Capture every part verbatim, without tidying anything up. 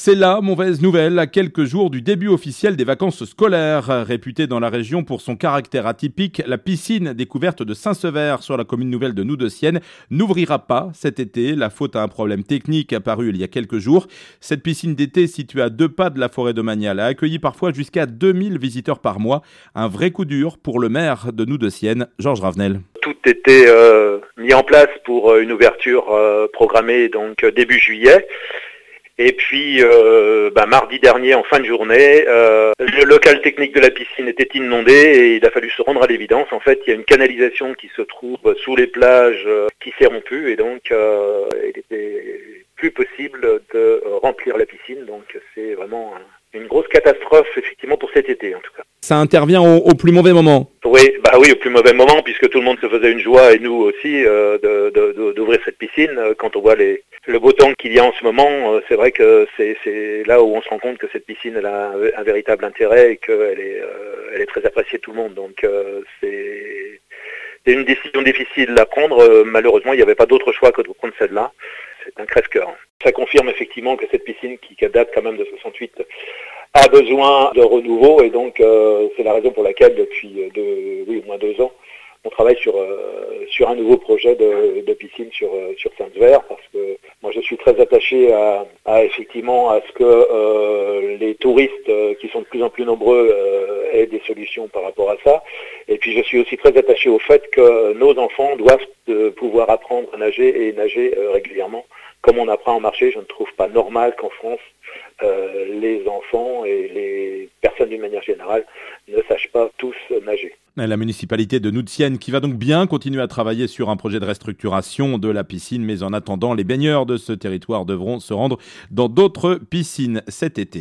C'est la mauvaise nouvelle à quelques jours du début officiel des vacances scolaires. Réputée dans la région pour son caractère atypique, la piscine découverte de Saint-Sever sur la commune nouvelle de Noux-de-Sienne n'ouvrira pas cet été. La faute à un problème technique apparu il y a quelques jours. Cette piscine d'été située à deux pas de la forêt domaniale a accueilli parfois jusqu'à deux mille visiteurs par mois. Un vrai coup dur pour le maire de Noux-de-Sienne, Georges Ravenel. Tout était euh, mis en place pour une ouverture euh, programmée donc début juillet. Et puis, euh, bah, mardi dernier, en fin de journée, euh, le local technique de la piscine était inondé et il a fallu se rendre à l'évidence. En fait, il y a une canalisation qui se trouve sous les plages euh, qui s'est rompue et donc euh, il était plus possible de remplir la piscine. Donc c'est vraiment une grosse catastrophe, effectivement, pour cet été en tout cas. Ça intervient au, au plus mauvais moment. Oui, bah oui, au plus mauvais moment, puisque tout le monde se faisait une joie, et nous aussi, euh, de, de, de, d'ouvrir cette piscine. Quand on voit les, le beau temps qu'il y a en ce moment, euh, c'est vrai que c'est, c'est là où on se rend compte que cette piscine elle a un, un véritable intérêt et qu'elle est, euh, elle est très appréciée de tout le monde. Donc euh, c'est, c'est une décision difficile à prendre. Euh, malheureusement, il n'y avait pas d'autre choix que de prendre celle-là. C'est un crève-cœur. Ça confirme effectivement que cette piscine, qui date quand même de soixante-huit, a besoin de renouveau et donc euh, c'est la raison pour laquelle depuis de, oui, au moins deux ans, on travaille sur euh, sur un nouveau projet de, de piscine sur euh, sur Saint-Sever parce que moi je suis très attaché à, à effectivement à ce que euh, les touristes euh, qui sont de plus en plus nombreux euh, aient des solutions par rapport à ça et puis je suis aussi très attaché au fait que nos enfants doivent euh, pouvoir apprendre à nager et nager euh, régulièrement comme on apprend à marcher. Je ne trouve pas normal qu'en France Euh, les enfants et les personnes d'une manière générale ne sachent pas tous nager. La municipalité de Noux-de-Sienne qui va donc bien continuer à travailler sur un projet de restructuration de la piscine, mais en attendant, les baigneurs de ce territoire devront se rendre dans d'autres piscines cet été.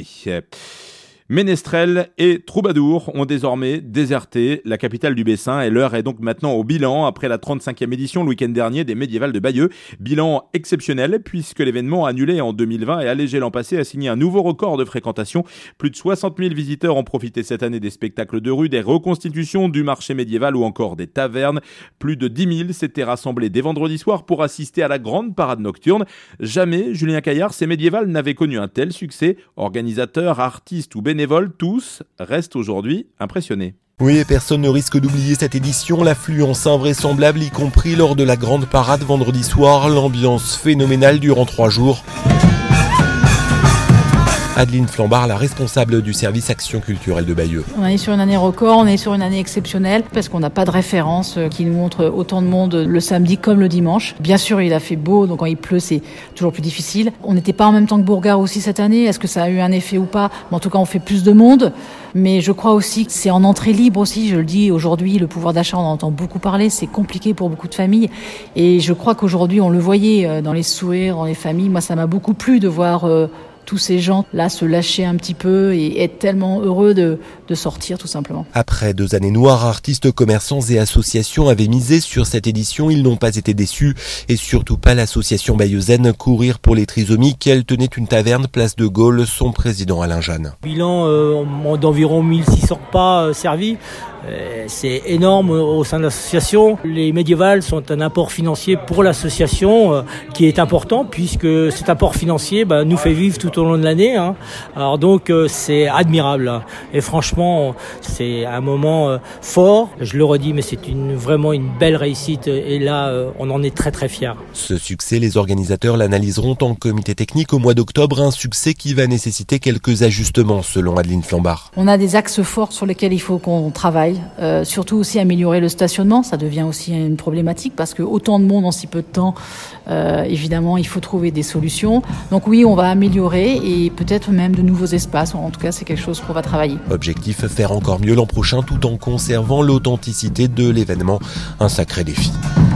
Ménestrel et Troubadour ont désormais déserté la capitale du Bessin et l'heure est donc maintenant au bilan après la trente-cinquième édition le week-end dernier des Médiévales de Bayeux. Bilan exceptionnel puisque l'événement annulé en deux mille vingt et allégé l'an passé a signé un nouveau record de fréquentation. Plus de soixante mille visiteurs ont profité cette année des spectacles de rue, des reconstitutions du marché médiéval ou encore des tavernes. Plus de dix mille s'étaient rassemblés dès vendredi soir pour assister à la grande parade nocturne. Jamais, Julien Caillard, ces Médiévales n'avaient connu un tel succès. Organisateurs, artistes ou bénévoles, tous restent aujourd'hui impressionnés. Oui, et personne ne risque d'oublier cette édition, l'affluence invraisemblable, y compris lors de la grande parade vendredi soir, l'ambiance phénoménale durant trois jours. Adeline Flambard, la responsable du service Action culturelle de Bayeux. On est sur une année record, on est sur une année exceptionnelle parce qu'on n'a pas de référence qui nous montre autant de monde le samedi comme le dimanche. Bien sûr, il a fait beau, donc quand il pleut, c'est toujours plus difficile. On n'était pas en même temps que Bourgard aussi cette année. Est-ce que ça a eu un effet ou pas ? Mais en tout cas, on fait plus de monde. Mais je crois aussi que c'est en entrée libre aussi. Je le dis aujourd'hui, le pouvoir d'achat, on en entend beaucoup parler. C'est compliqué pour beaucoup de familles. Et je crois qu'aujourd'hui, on le voyait dans les sourires, dans les familles. Moi, ça m'a beaucoup plu de voir euh, tous ces gens-là se lâcher un petit peu et être tellement heureux de, de sortir tout simplement. Après deux années noires, artistes, commerçants et associations avaient misé sur cette édition. Ils n'ont pas été déçus et surtout pas l'association bayeuxaine Courir pour les trisomiques. Elle tenait une taverne place de Gaulle, son président Alain Jeanne. Bilan euh, d'environ mille six cents repas euh, servis. Euh, c'est énorme au sein de l'association. Les médiévales sont un apport financier pour l'association euh, qui est important puisque cet apport financier bah, nous fait vivre tout au long de l'année. Hein. Alors donc euh, c'est admirable. Hein. Et franchement, c'est un moment euh, fort. Je le redis, mais c'est une, vraiment une belle réussite et là, euh, on en est très très fiers. Ce succès, les organisateurs l'analyseront en comité technique au mois d'octobre. Un succès qui va nécessiter quelques ajustements selon Adeline Flambard. On a des axes forts sur lesquels il faut qu'on travaille. Euh, surtout aussi améliorer le stationnement, ça devient aussi une problématique parce que autant de monde en si peu de temps, euh, évidemment, il faut trouver des solutions. Donc oui, on va améliorer et peut-être même de nouveaux espaces. En tout cas, c'est quelque chose qu'on va travailler. Objectif, faire encore mieux l'an prochain tout en conservant l'authenticité de l'événement. Un sacré défi.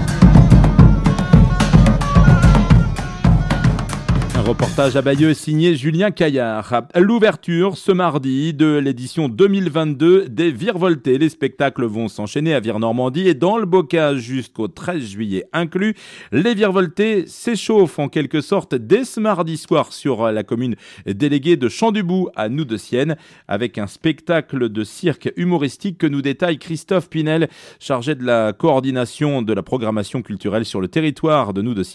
Reportage à Bayeux signé Julien Caillard. L'ouverture ce mardi de l'édition deux mille vingt-deux des Virevoltés. Les spectacles vont s'enchaîner à Vire-Normandie et dans le Bocage jusqu'au treize juillet inclus. Les Virevoltés s'échauffent en quelque sorte dès ce mardi soir sur la commune déléguée de Champs-du-Bout à Noux-de-Sienne avec un spectacle de cirque humoristique que nous détaille Christophe Pinel, chargé de la coordination de la programmation culturelle sur le territoire de Noux-de-Sienne.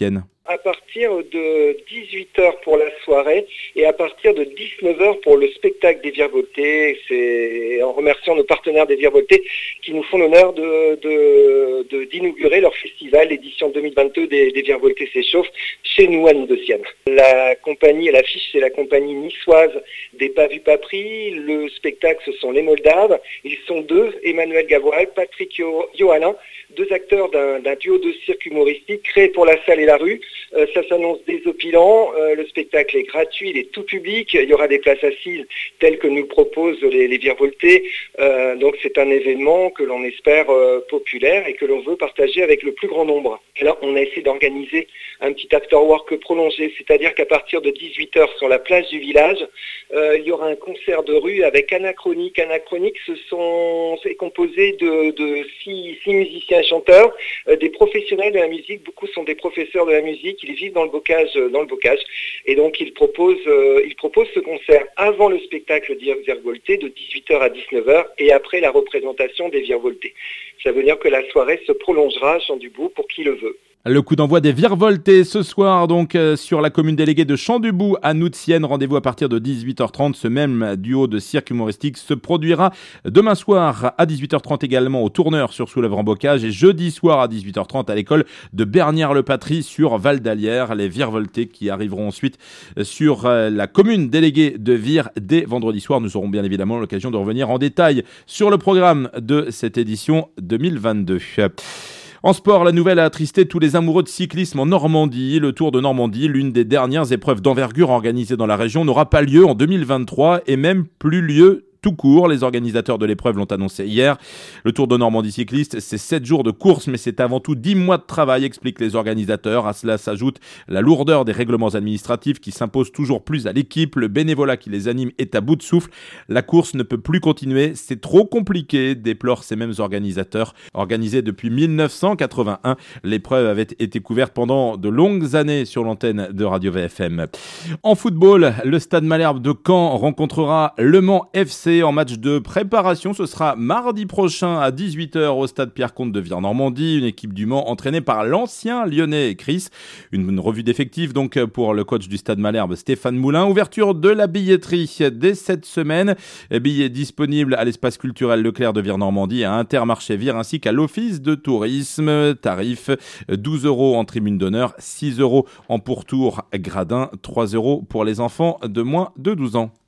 À partir de dix-huit heures pour la soirée et à partir de dix-neuf heures pour le spectacle des Virevoltés. C'est en remerciant nos partenaires des Virevoltés qui nous font l'honneur de, de, de, d'inaugurer leur festival, l'édition deux mille vingt-deux des, des Virevoltés s'échauffe chez nous à Nidosienne. La compagnie, l'affiche, c'est la compagnie niçoise des Pas Vus Pas Pris. Le spectacle, ce sont les Moldaves. Ils sont deux, Emmanuel Gavoil, Patrick Yohalin, deux acteurs d'un, d'un duo de cirque humoristique créé pour la salle et la rue. Euh, ça s'annonce désopilant, euh, le spectacle est gratuit, il est tout public, il y aura des places assises telles que nous proposent les, les Virevoltés. Euh, donc c'est un événement que l'on espère euh, populaire et que l'on veut partager avec le plus grand nombre. Et là, on a essayé d'organiser un petit after-work prolongé, c'est-à-dire qu'à partir de dix-huit heures sur la place du village, euh, il y aura un concert de rue avec Anachronique. Anachronique, ce sont, c'est composé de, de six, six musiciens et chanteurs, euh, des professionnels de la musique, beaucoup sont des professeurs de la musique, ils vivent dans le bocage, dans le bocage, et donc ils proposent, euh, ils proposent ce concert avant le spectacle des Virevoltés de dix-huit heures à dix-neuf heures et après la représentation des Virevoltés. Ça veut dire que la soirée se prolongera à Champ-du-Bout pour qui le veut. Le coup d'envoi des Virevoltés ce soir donc euh, sur la commune déléguée de Champ-du-Bout à Noutienne. Rendez-vous à partir de dix-huit heures trente. Ce même duo de cirque humoristique se produira demain soir à dix-huit heures trente également au Tourneur sur Soulèvre-en-Bocage et jeudi soir à dix-huit heures trente à l'école de Bernières-le-Patry sur Val d'Alière. Les Virevoltés qui arriveront ensuite sur euh, la commune déléguée de Vire dès vendredi soir. Nous aurons bien évidemment l'occasion de revenir en détail sur le programme de cette édition deux mille vingt-deux. En sport, la nouvelle a attristé tous les amoureux de cyclisme en Normandie. Le Tour de Normandie, l'une des dernières épreuves d'envergure organisées dans la région, n'aura pas lieu en deux mille vingt-trois et même plus lieu tout court. Les organisateurs de l'épreuve l'ont annoncé hier. Le Tour de Normandie cycliste, c'est sept jours de course, mais c'est avant tout dix mois de travail, expliquent les organisateurs. À cela s'ajoute la lourdeur des règlements administratifs qui s'imposent toujours plus à l'équipe. Le bénévolat qui les anime est à bout de souffle. La course ne peut plus continuer. C'est trop compliqué, déplorent ces mêmes organisateurs. Organisée depuis mille neuf cent quatre-vingt-un, l'épreuve avait été couverte pendant de longues années sur l'antenne de Radio V F M. En football, le Stade Malherbe de Caen rencontrera Le Mans F C en match de préparation. Ce sera mardi prochain à dix-huit heures au stade Pierre-Comte de Vire-Normandie. Une équipe du Mans entraînée par l'ancien lyonnais Chris. Une, une revue d'effectifs donc pour le coach du Stade Malherbe Stéphane Moulin. Ouverture de la billetterie dès cette semaine. Billets disponibles à l'espace culturel Leclerc de Vire-Normandie, à Intermarché Vire ainsi qu'à l'office de tourisme. Tarif douze euros en tribune d'honneur, six euros en pourtour gradin, trois euros pour les enfants de moins de douze ans.